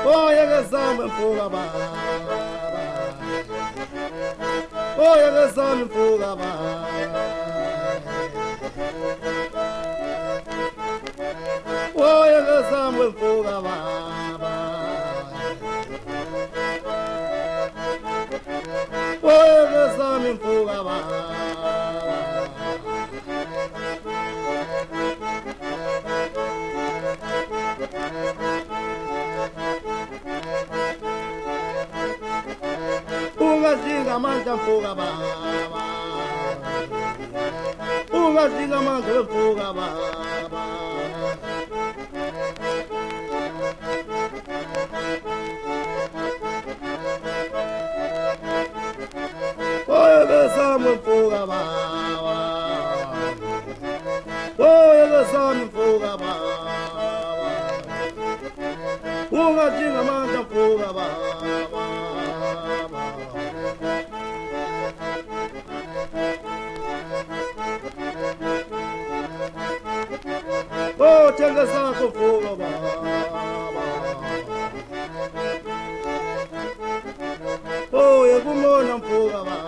Oya kasama mfuka ba. Oya kasama mfuka ba. Oya kasama mfuka ba. Oya kasama mfuka ba. Ungazinga manja mfuka ba. Ungazinga manja mfuka ba. Oya kasama mfuka ba. Oya kasama mfuka ba. Ungazinga manja mfuka ba. Oh, tenga sako mfuka ba. Oh, yakumona mfuka ba.